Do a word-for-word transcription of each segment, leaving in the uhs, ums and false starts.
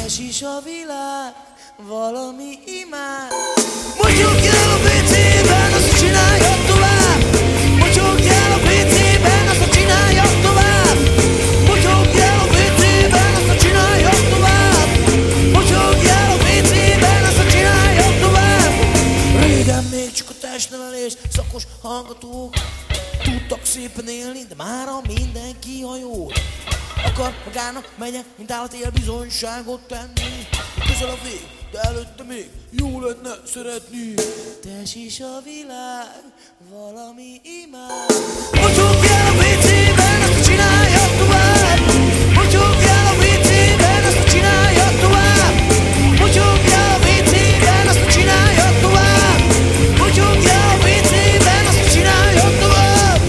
Üres is a világ, valami imád. Mogyogjál a pé cében, azt csináljad tovább. Mogyogjál a pé cében, azt csináljad tovább. Mogyogjál a pé cében, azt csináljad tovább. Mogyogjál a pé cében, azt csináljad tovább. Régen még csak a testnevelés szakos hallgatók tudtak szépen élni, de mára mindenki hajol. Akar magának megye, mint állat él bizonyságot tenni. Közel a vég, de előtte még jó lenne szeretni. Tess is a világ, valami imád. Mogyogjál a pé cében, azt csináljad tovább. Mogyogjál a pé cében, azt csináljad tovább. Mogyogjál a pé cében, azt csináljad tovább. Mogyogjál a pé cében, azt csináljad tovább.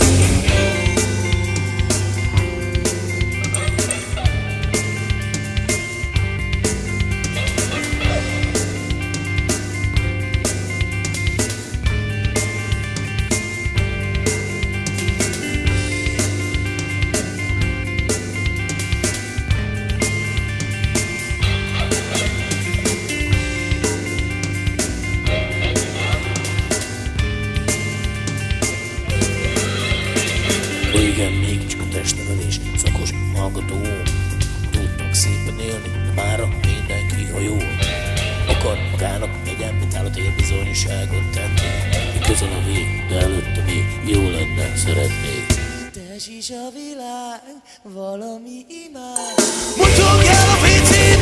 Régen még csak a testnevelés szakos hallgató tudtak szépen élni, de mára mindenki hajol. Akar magának megyen, mint állat él bizonyságot tenni. Mi közel a vég, de előtte még jó lenne szeretni. Tess is a világ, valami imád. Mogyogjál a pé cében.